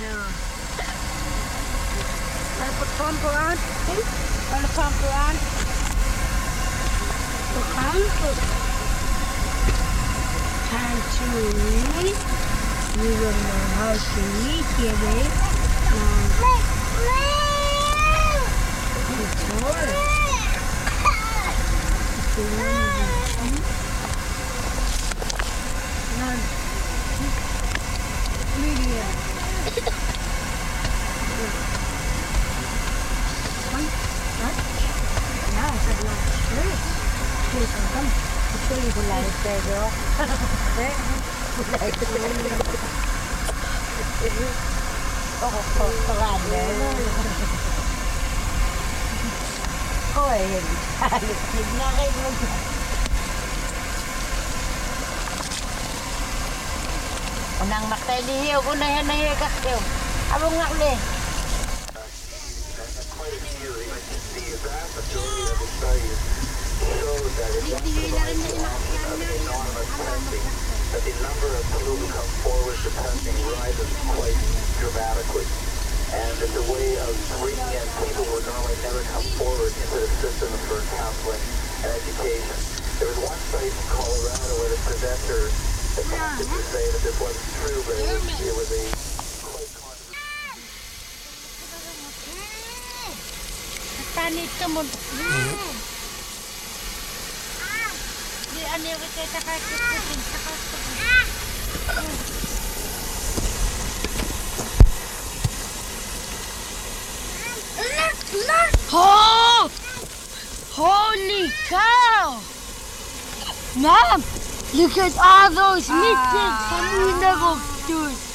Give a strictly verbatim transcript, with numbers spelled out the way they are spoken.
Wanna put pumper on? Wanna pumper on? Put pumper. Time to read. You will know how to read here, babe. Now, it's hard. None. Medium. One. What? Now I have lots of fruit. Please come. Ito yung bulay pero. Eh? Bulay pero. Oh, oh, parade. Hoy, halos na kayo mo. Unang maktalihiyo, unang nahiyo kakyo. Abong nga uli. That the number of people who come forward to testing rises quite dramatically. And it's a way of bringing in people who would normally never come forward into the system for counseling and education. There was one study from Colorado where the presenter attempted to say that this wasn't true, but it was, it was a quite controversial. Tanito mo. Di ano yung kita kakitutin sa kakitutin. Oh! Holy cow! Mom, look at all those mittens. Some we never do.